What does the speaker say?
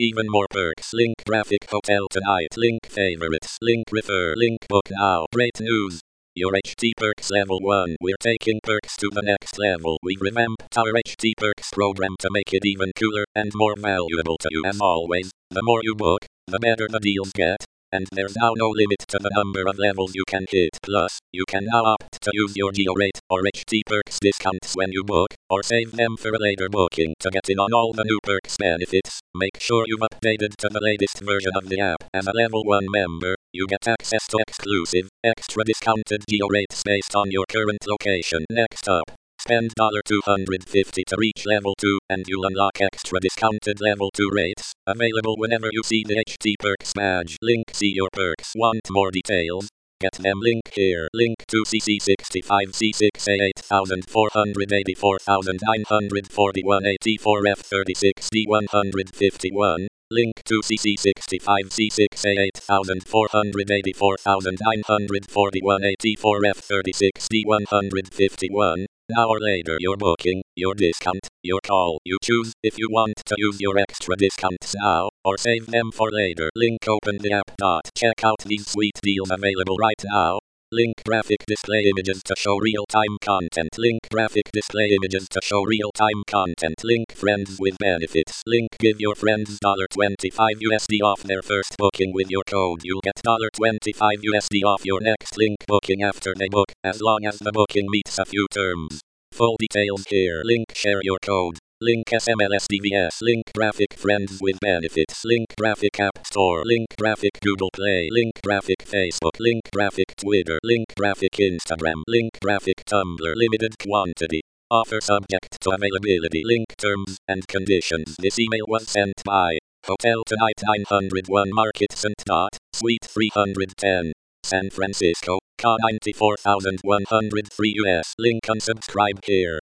Even more perks. Link graphic hotel tonight. Link favorites. Link refer. Link book now. Great news. Your HT Perks level 1. We're taking perks to the next level. We've revamped our HT Perks program to make it even cooler and more valuable to you. As always, the more you book, the better the deals get. And there's now no limit to the number of levels you can hit. Plus, you can now opt to use your GeoRate or HT Perks discounts when you book, or save them for a later booking to get in on all the new perks benefits. Make sure you've updated to the latest version of the app. As a level 1 member, you get access to exclusive, extra discounted GeoRates based on your current location. Next up, spend $250 to reach level 2 and you'll unlock extra discounted level 2 rates, available whenever you see the HT Perks badge. Link see your perks. Want more details? Get them link here. Link to CC65 C6A 8484,941 84 F36 D151. Link to CC65 C6A 8484,941 84 F36 D151. Now or later your booking, your discount, your call. You choose if you want to use your extra discounts now, or save them for later. Link open the app. Check out these sweet deals available right now. Link graphic display images to show real-time content. Link graphic display images to show real-time content. Link friends with benefits. Link give your friends $25 off their first booking with your code. You'll get $25 off your next link booking after they book, as long as the booking meets a few terms. Full details here. Link share your code. Link SMLSDVS. Link graphic friends with benefits. Link graphic app store. Link graphic Google Play. Link graphic Facebook. Link graphic Twitter. Link graphic Instagram. Link graphic Tumblr. Limited quantity. Offer subject to availability. Link terms and conditions. This email was sent by Hotel Tonight 901 Market St. Suite 310. San Francisco, CA 94103 US. Link unsubscribe here.